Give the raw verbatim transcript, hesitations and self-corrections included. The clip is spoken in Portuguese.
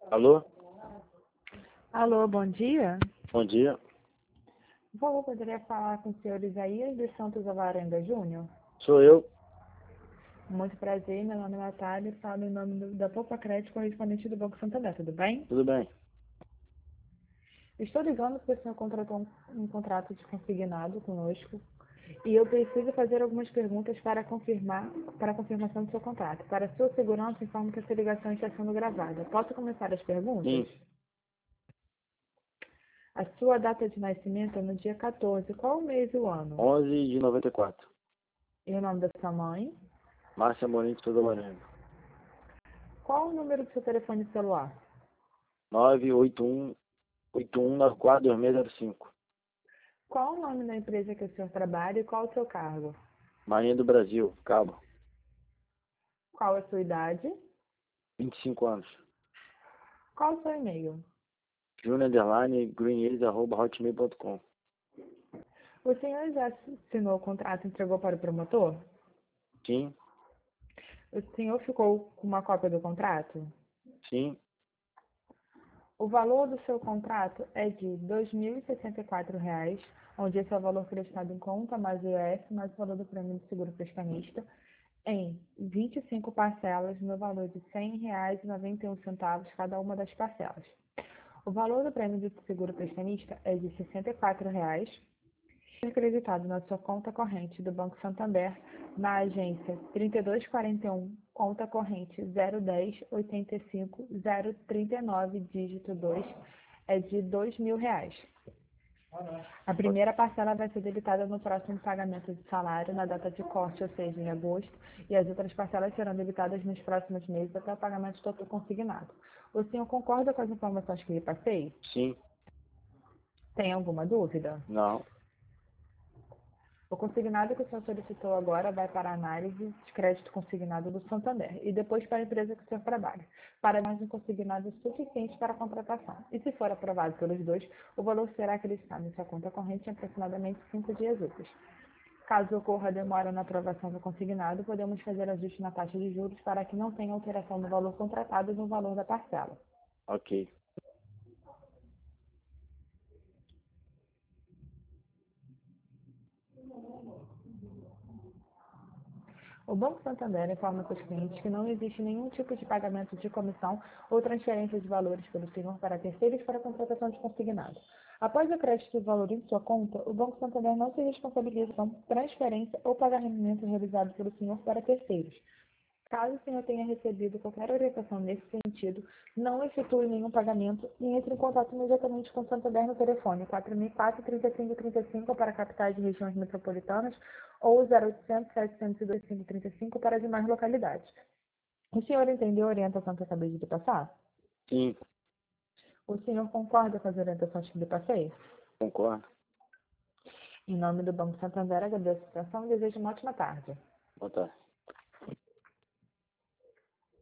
Alô? Alô, bom dia. Bom dia. Por favor, poderia falar com o senhor Isaías dos Santos Alvarenga Júnior? Sou eu. Muito prazer, meu nome é Natália e falo em nome do, da Poupa Crédito, correspondente do Banco Santander, tudo bem? Tudo bem? Estou ligando porque o senhor contratou um, um contrato de consignado conosco e eu preciso fazer algumas perguntas para confirmar, para a confirmação do seu contrato. Para sua segurança, informo que essa ligação está sendo gravada. Posso começar as perguntas? Sim. A sua data de nascimento é no dia quatorze. Qual o mês e o ano? onze de noventa e quatro. E o nome da sua mãe? Márcia Morim de Souza Moreira. Qual o número do seu telefone celular? nove oito um oito um nove quatro dois seis zero cinco. Qual o nome da empresa que o senhor trabalha e qual o seu cargo? Marinha do Brasil, Cabo. Qual a sua idade? vinte e cinco anos. Qual o seu e-mail? Júnior Underline greeneles arroba hotmail ponto com. O senhor já assinou o contrato e entregou para o promotor? Sim. O senhor ficou com uma cópia do contrato? Sim. O valor do seu contrato é de dois mil e sessenta e quatro reais, onde esse é o valor prestado em conta, mais o I O F, mais o valor do prêmio de seguro prestamista, em vinte e cinco parcelas no valor de cem reais e noventa e um centavos cada uma das parcelas. O valor do prêmio de seguro prestamista é de sessenta e quatro reais, acreditado na sua conta corrente do Banco Santander, na agência trinta e dois quarenta e um, conta corrente zero dez oitenta e cinco zero trinta e nove, dígito dois, é de dois mil reais. A primeira parcela vai ser debitada no próximo pagamento de salário, na data de corte, ou seja, em agosto, e as outras parcelas serão debitadas nos próximos meses até o pagamento total consignado. O senhor concorda com as informações que lhe passei? Sim. Tem alguma dúvida? Não. O consignado que o senhor solicitou agora vai para a análise de crédito consignado do Santander e depois para a empresa que o senhor trabalha, para mais um consignado suficiente para a contratação. E se for aprovado pelos dois, o valor será acreditado em sua conta corrente em aproximadamente cinco dias úteis. Caso ocorra demora na aprovação do consignado, podemos fazer ajuste na taxa de juros para que não tenha alteração no valor contratado e no valor da parcela. Ok. O Banco Santander informa seus clientes que não existe nenhum tipo de pagamento de comissão ou transferência de valores pelo senhor para terceiros para a contratação de consignado. Após o crédito do valor em sua conta, o Banco Santander não se responsabiliza por transferência ou pagamento realizado pelo senhor para terceiros. Caso o senhor tenha recebido qualquer orientação nesse sentido, não efetue nenhum pagamento e entre em contato imediatamente com o Santander no telefone quatro mil e quatro, trinta e cinco trinta e cinco para capitais e regiões metropolitanas ou zero oitocentos, setecentos e dois, quinhentos e trinta e cinco para as demais localidades. O senhor entendeu a orientação que eu acabei de lhe passar? Sim. O senhor concorda com as orientações que lhe passei? Concordo. Em nome do Banco Santander, agradeço a atenção e desejo uma ótima tarde. Boa tarde.